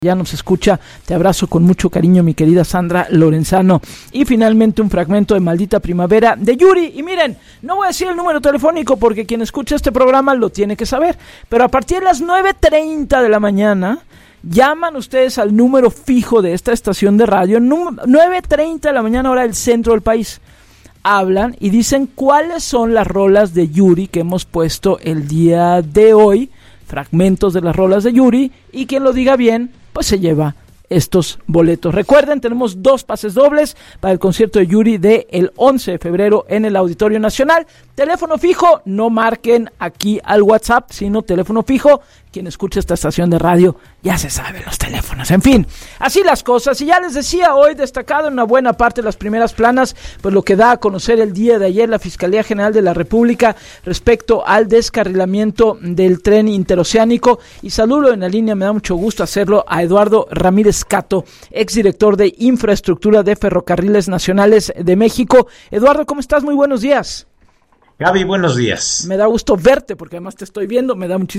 Ya nos escucha, te abrazo con mucho cariño, mi querida Sandra Lorenzano. Y finalmente un fragmento de Maldita Primavera de Yuri. Y miren, no voy a decir el número telefónico porque quien escucha este programa lo tiene que saber. Pero a partir de las 9:30 de la mañana, llaman ustedes al número fijo de esta estación de radio, 9:30 de la mañana, hora del centro del país. Hablan y dicen cuáles son las rolas de Yuri que hemos puesto el día de hoy, fragmentos de las rolas de Yuri, y quien lo diga bien, pues se lleva estos boletos. Recuerden, tenemos 2 pases dobles para el concierto de Yuri del 11 de febrero en el Auditorio Nacional. Teléfono fijo, no marquen aquí al WhatsApp, sino teléfono fijo. Quien escucha esta estación de radio ya se sabe los teléfonos. En fin, así las cosas. Y ya les decía, hoy destacado en una buena parte de las primeras planas, pues lo que da a conocer el día de ayer la Fiscalía General de la República respecto al descarrilamiento del tren interoceánico. Y saludo en la línea, me da mucho gusto hacerlo, a Eduardo Ramírez Cato, exdirector de Infraestructura de Ferrocarriles Nacionales de México. Eduardo, ¿cómo estás? Muy buenos días. Gaby, buenos días. Me da gusto verte porque además te estoy viendo, me da muchísimo